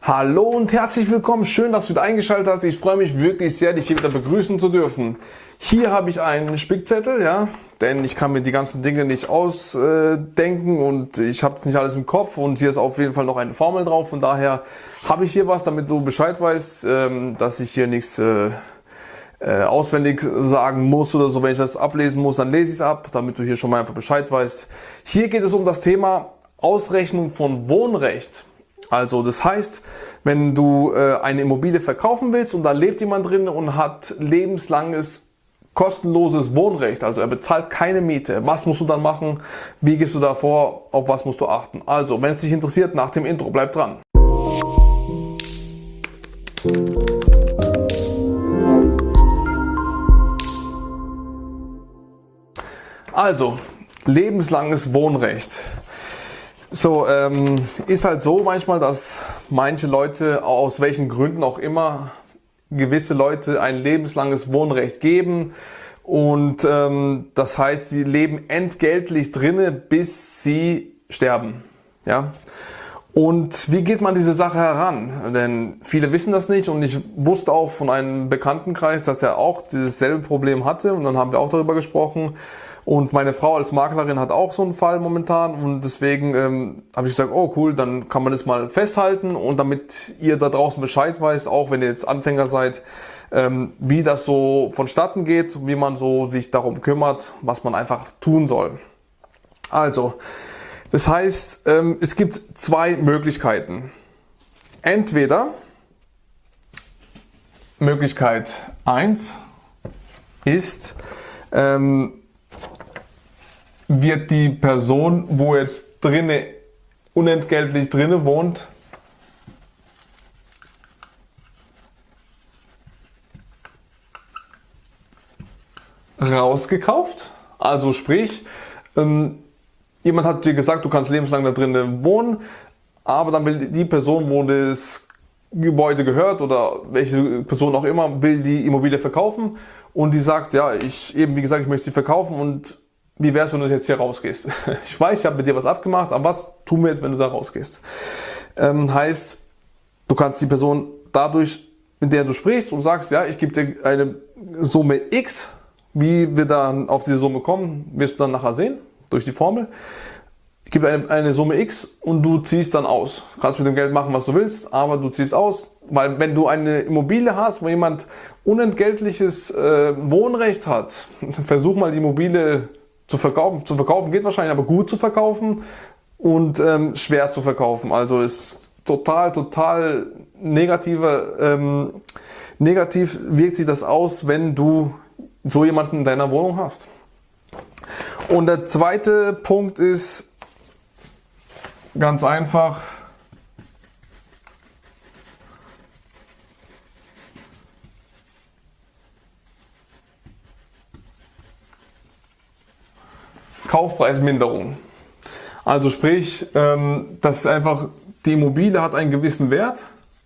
Hallo und herzlich willkommen, schön, dass du wieder eingeschaltet hast. Ich freue mich wirklich sehr, dich hier wieder begrüßen zu dürfen. Hier habe ich einen Spickzettel, ja, denn ich kann mir die ganzen Dinge nicht ausdenken und ich habe das nicht alles im Kopf und hier ist auf jeden Fall noch eine Formel drauf. Von daher habe ich hier was, damit du Bescheid weißt, dass ich hier nichts auswendig sagen muss oder so. Wenn ich was ablesen muss, dann lese ich es ab, damit du hier schon mal einfach Bescheid weißt. Hier geht es um das Thema Ausrechnung von Wohnrecht. Also das heißt, wenn du eine Immobilie verkaufen willst und da lebt jemand drin und hat lebenslanges kostenloses Wohnrecht, also er bezahlt keine Miete, was musst du dann machen, wie gehst du da vor, auf was musst du achten? Also, wenn es dich interessiert, nach dem Intro, bleib dran. Also, lebenslanges Wohnrecht. So, ist halt so manchmal, dass manche Leute, aus welchen Gründen auch immer, gewisse Leute ein lebenslanges Wohnrecht geben und das heißt, sie leben entgeltlich drinne, bis sie sterben. Ja? Und wie geht man diese Sache heran? Denn viele wissen das nicht und ich wusste auch von einem Bekanntenkreis, dass er auch dieses selbe Problem hatte und dann haben wir auch darüber gesprochen. Und meine Frau als Maklerin hat auch so einen Fall momentan und deswegen habe ich gesagt, oh cool, dann kann man das mal festhalten und damit ihr da draußen Bescheid weißt, auch wenn ihr jetzt Anfänger seid, wie das so vonstatten geht, wie man so sich darum kümmert, was man einfach tun soll. Also, das heißt, es gibt zwei Möglichkeiten. Entweder Möglichkeit 1 ist, wird die Person, wo jetzt unentgeltlich drinne wohnt, rausgekauft. Also sprich, jemand hat dir gesagt, du kannst lebenslang da drinnen wohnen, aber dann will die Person, wo das Gebäude gehört oder welche Person auch immer, will die Immobilie verkaufen und die sagt, ja, wie gesagt, ich möchte sie verkaufen und wie wäre es, wenn du jetzt hier rausgehst? Ich weiß, ich habe mit dir was abgemacht, aber was tun wir jetzt, wenn du da rausgehst? Heißt, du kannst die Person dadurch, mit der du sprichst und sagst, ja, ich gebe dir eine Summe X, wie wir dann auf diese Summe kommen, wirst du dann nachher sehen, durch die Formel. Ich gebe eine Summe X und du ziehst dann aus. Du kannst mit dem Geld machen, was du willst, aber du ziehst aus, weil wenn du eine Immobilie hast, wo jemand unentgeltliches Wohnrecht hat, versuch mal die Immobilie zu verkaufen. Zu verkaufen geht wahrscheinlich, aber gut zu verkaufen und schwer zu verkaufen. Also ist total negativ wirkt sich das aus, wenn du so jemanden in deiner Wohnung hast. Und der zweite Punkt ist ganz einfach, Kaufpreisminderung. Also sprich, das ist einfach, die Immobilie hat einen gewissen Wert,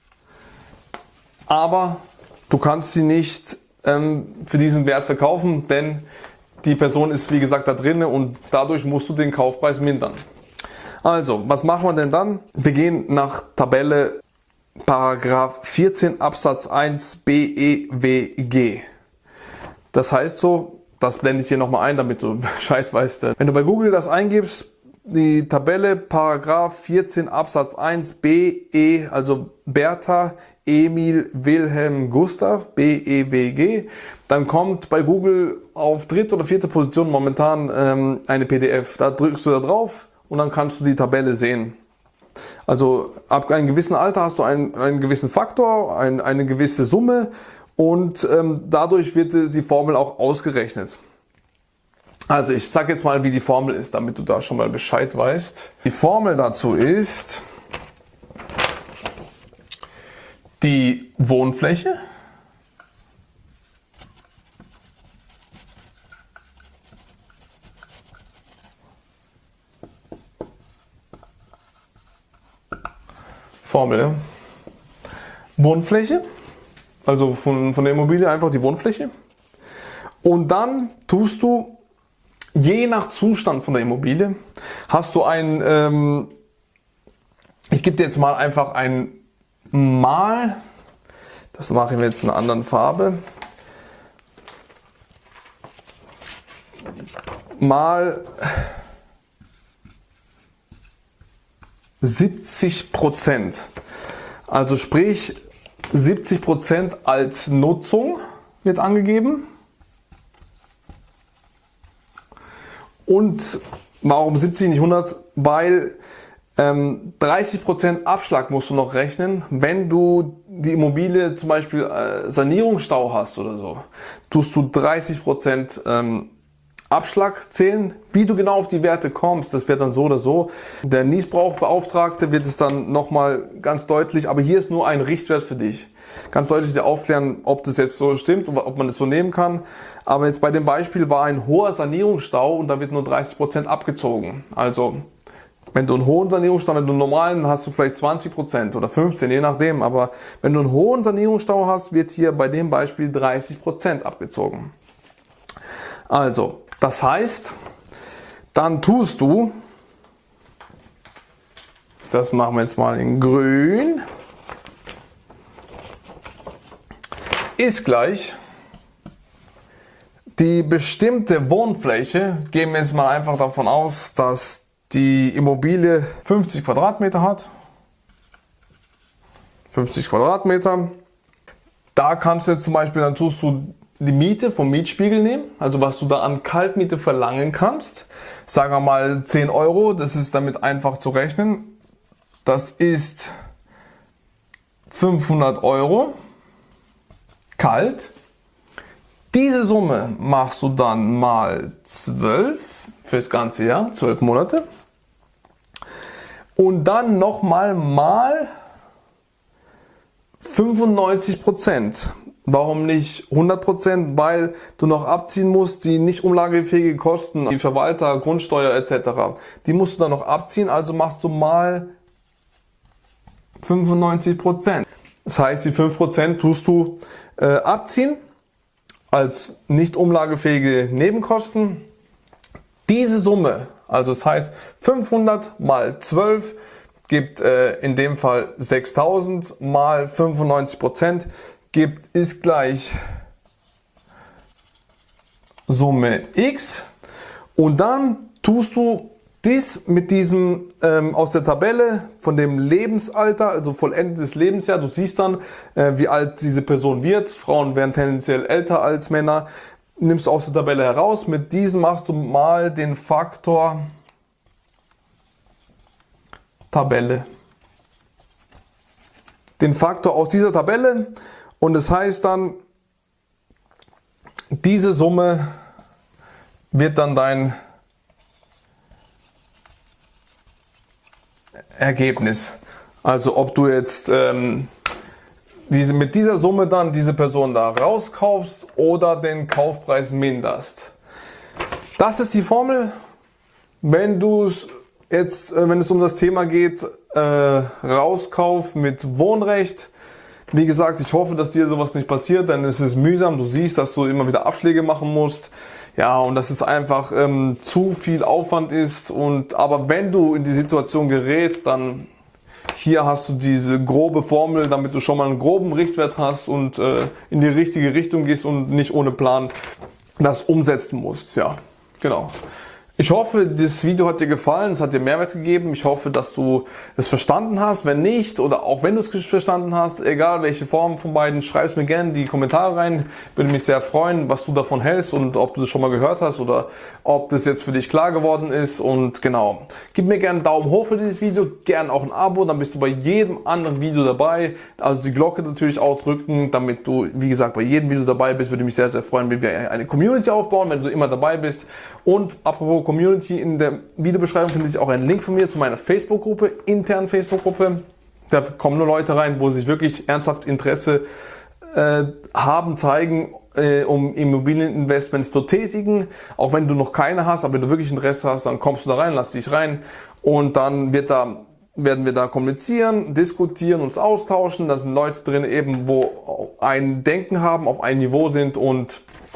aber du kannst sie nicht für diesen Wert verkaufen, denn die Person ist wie gesagt da drin und dadurch musst du den Kaufpreis mindern. Also, was machen wir denn dann? Wir gehen nach Tabelle Paragraph 14 Absatz 1 BEWG. Das heißt so, das blende ich hier nochmal ein, damit du Bescheid weißt. Wenn du bei Google das eingibst, die Tabelle Paragraph 14 Absatz 1 BE, also Bertha, Emil, Wilhelm, Gustav, BEWG, dann kommt bei Google auf dritte oder vierte Position momentan eine PDF. Da drückst du da drauf und dann kannst du die Tabelle sehen. Also ab einem gewissen Alter hast du einen gewissen Faktor, eine gewisse Summe und dadurch wird die Formel auch ausgerechnet. Also ich sage jetzt mal, wie die Formel ist, damit du da schon mal Bescheid weißt. Die Formel dazu ist die Wohnfläche Formel, ja? Wohnfläche, also von der Immobilie einfach die Wohnfläche. Und dann tust du, je nach Zustand von der Immobilie, hast du ich gebe dir jetzt mal einfach ein mal, das mache ich jetzt in einer anderen Farbe, mal 70%. Also sprich 70% als Nutzung wird angegeben. Und warum 70, nicht 100? Weil 30% Abschlag musst du noch rechnen, wenn du die Immobilie zum Beispiel Sanierungsstau hast oder so. Tust du 30% Abschlag zählen. Wie du genau auf die Werte kommst, das wird dann so oder so. Der Niesbrauchbeauftragte wird es dann nochmal ganz deutlich, aber hier ist nur ein Richtwert für dich. Ganz deutlich dir aufklären, ob das jetzt so stimmt und ob man das so nehmen kann. Aber jetzt bei dem Beispiel war ein hoher Sanierungsstau und da wird nur 30% abgezogen. Also wenn du einen hohen Sanierungsstau, wenn du einen normalen hast du vielleicht 20% oder 15%, je nachdem. Aber wenn du einen hohen Sanierungsstau hast, wird hier bei dem Beispiel 30% abgezogen. Also, das heißt, dann tust du, das machen wir jetzt mal in grün, ist gleich die bestimmte Wohnfläche, gehen wir jetzt mal einfach davon aus, dass die Immobilie 50 Quadratmeter hat. 50 Quadratmeter. Da kannst du jetzt zum Beispiel, dann tust du die Miete vom Mietspiegel nehmen, also was du da an Kaltmiete verlangen kannst. Sagen wir mal 10 Euro, das ist damit einfach zu rechnen. Das ist 500 Euro kalt. Diese Summe machst du dann mal 12 fürs ganze Jahr, 12 Monate. Und dann nochmal mal 95%. Warum nicht 100%? Weil du noch abziehen musst, die nicht umlagefähige Kosten, die Verwalter, Grundsteuer etc. Die musst du dann noch abziehen, also machst du mal 95%. Das heißt, die 5% tust du abziehen als nicht umlagefähige Nebenkosten. Diese Summe, also das heißt 500 mal 12 gibt in dem Fall 6000 mal 95% ist gleich Summe X und dann tust du dies mit diesem aus der Tabelle von dem Lebensalter, also vollendetes Lebensjahr, du siehst dann, wie alt diese Person wird. Frauen werden tendenziell älter als Männer. Nimmst du aus der Tabelle heraus, mit diesem machst du mal den Faktor Tabelle. Den Faktor aus dieser Tabelle. Und das heißt dann, diese Summe wird dann dein Ergebnis. Also ob du jetzt mit dieser Summe dann diese Person da rauskaufst oder den Kaufpreis minderst. Das ist die Formel. Wenn es um das Thema geht, Rauskauf mit Wohnrecht. Wie gesagt, ich hoffe, dass dir sowas nicht passiert, denn es ist mühsam. Du siehst, dass du immer wieder Abschläge machen musst. Ja, und dass es einfach zu viel Aufwand ist. Aber wenn du in die Situation gerätst, dann hier hast du diese grobe Formel, damit du schon mal einen groben Richtwert hast und in die richtige Richtung gehst und nicht ohne Plan das umsetzen musst. Ja, genau. Ich hoffe, das Video hat dir gefallen, es hat dir Mehrwert gegeben. Ich hoffe, dass du es verstanden hast. Wenn nicht oder auch wenn du es verstanden hast, egal welche Form von beiden, schreib es mir gerne in die Kommentare rein. Würde mich sehr freuen, was du davon hältst und ob du das schon mal gehört hast oder ob das jetzt für dich klar geworden ist. Und genau, gib mir gerne einen Daumen hoch für dieses Video, gerne auch ein Abo, dann bist du bei jedem anderen Video dabei. Also die Glocke natürlich auch drücken, damit du, wie gesagt, bei jedem Video dabei bist. Würde mich sehr, sehr freuen, wenn wir eine Community aufbauen, wenn du immer dabei bist. Und apropos Community, in der Videobeschreibung findet sich auch ein Link von mir zu meiner Facebook-Gruppe, internen Facebook-Gruppe. Da kommen nur Leute rein, wo sich wirklich ernsthaft Interesse zeigen, um Immobilieninvestments zu tätigen. Auch wenn du noch keine hast, aber wenn du wirklich Interesse hast, dann kommst du da rein, lass dich rein und dann werden wir da kommunizieren, diskutieren, uns austauschen. Da sind Leute drin eben, wo ein Denken haben, auf einem Niveau sind und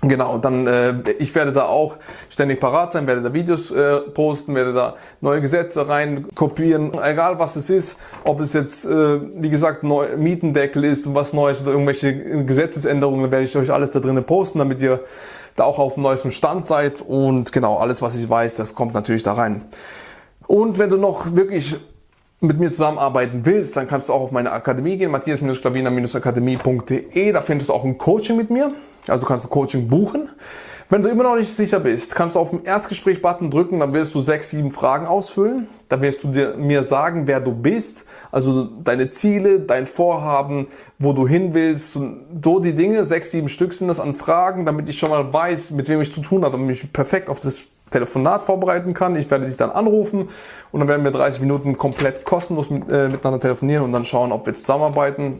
Genau, dann ich werde da auch ständig parat sein, werde da Videos posten, werde da neue Gesetze rein kopieren, egal was es ist, ob es jetzt wie gesagt Mietendeckel ist und was Neues oder irgendwelche Gesetzesänderungen, werde ich euch alles da drinnen posten, damit ihr da auch auf dem neuesten Stand seid und genau, alles was ich weiß, das kommt natürlich da rein. Und wenn du noch wirklich mit mir zusammenarbeiten willst, dann kannst du auch auf meine Akademie gehen, matthias-klavina-akademie.de, da findest du auch ein Coaching mit mir. Also du kannst ein Coaching buchen. Wenn du immer noch nicht sicher bist, kannst du auf den Erstgespräch-Button drücken, dann wirst du 6, 7 Fragen ausfüllen. Da wirst du mir sagen, wer du bist, also deine Ziele, dein Vorhaben, wo du hin willst. So die Dinge, 6, 7 Stück sind das an Fragen, damit ich schon mal weiß, mit wem ich zu tun habe, damit ich mich perfekt auf das Telefonat vorbereiten kann. Ich werde dich dann anrufen und dann werden wir 30 Minuten komplett kostenlos miteinander telefonieren und dann schauen, ob wir zusammenarbeiten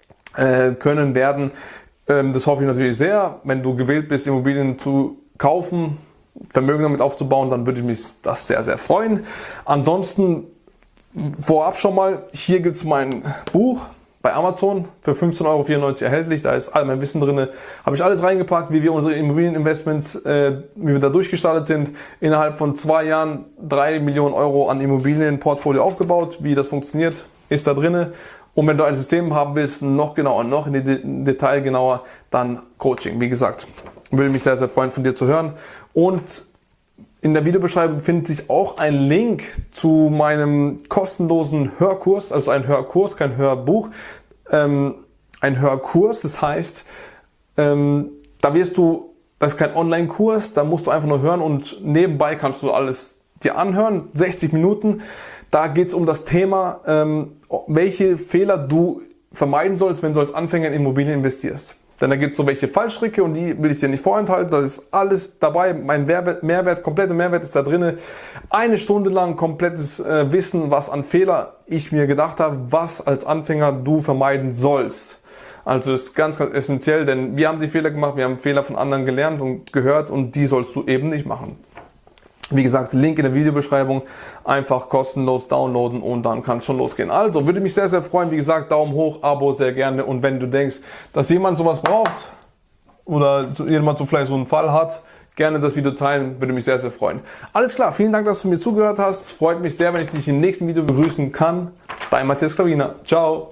können werden. Das hoffe ich natürlich sehr. Wenn du gewillt bist, Immobilien zu kaufen, Vermögen damit aufzubauen, dann würde ich mich das sehr, sehr freuen. Ansonsten vorab schon mal, hier gibt es mein Buch bei Amazon für 15,94 € erhältlich. Da ist all mein Wissen drin. Habe ich alles reingepackt, wie wir unsere Immobilieninvestments, wie wir da durchgestartet sind. Innerhalb von 2 Jahren 3 Millionen € an Immobilienportfolio aufgebaut. Wie das funktioniert, ist da drin. Und wenn du ein System haben willst, noch genauer, noch in Detail genauer, dann Coaching. Wie gesagt, würde mich sehr, sehr freuen, von dir zu hören. Und in der Videobeschreibung findet sich auch ein Link zu meinem kostenlosen Hörkurs, also ein Hörkurs, kein Hörbuch, ein Hörkurs. Das heißt, da wirst du, das ist kein Online-Kurs, da musst du einfach nur hören und nebenbei kannst du alles dir anhören, 60 Minuten. Da geht es um das Thema, welche Fehler du vermeiden sollst, wenn du als Anfänger in Immobilien investierst. Denn da gibt es so welche Fallstricke und die will ich dir nicht vorenthalten. Da ist alles dabei. Mein Mehrwert, kompletter Mehrwert ist da drin. 1 Stunde lang komplettes Wissen, was an Fehler ich mir gedacht habe, was als Anfänger du vermeiden sollst. Also das ist ganz, ganz essentiell, denn wir haben die Fehler gemacht, wir haben Fehler von anderen gelernt und gehört und die sollst du eben nicht machen. Wie gesagt, Link in der Videobeschreibung, einfach kostenlos downloaden und dann kann es schon losgehen. Also, würde mich sehr, sehr freuen. Wie gesagt, Daumen hoch, Abo sehr gerne. Und wenn du denkst, dass jemand sowas braucht oder jemand so vielleicht so einen Fall hat, gerne das Video teilen, würde mich sehr, sehr freuen. Alles klar, vielen Dank, dass du mir zugehört hast. Freut mich sehr, wenn ich dich im nächsten Video begrüßen kann. Dein Matthias Klavina. Ciao.